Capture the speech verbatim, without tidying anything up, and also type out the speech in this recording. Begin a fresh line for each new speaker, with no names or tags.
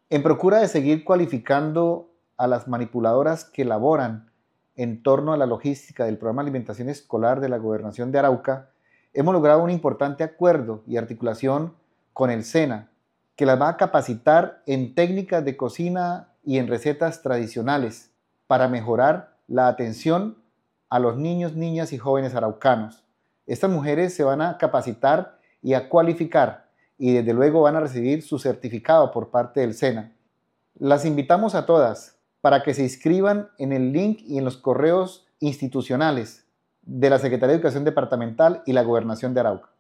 En procura de seguir cualificando a las manipuladoras que laboran en torno a la logística del programa de alimentación escolar de la Gobernación de Arauca, hemos logrado un importante acuerdo y articulación con el SENA, que las va a capacitar en técnicas de cocina y en recetas tradicionales para mejorar la atención a los niños, niñas y jóvenes araucanos. Estas mujeres se van a capacitar y a cualificar y desde luego van a recibir su certificado por parte del SENA. Las invitamos a todas para que se inscriban en el link y en los correos institucionales de la Secretaría de Educación Departamental y la Gobernación de Arauca.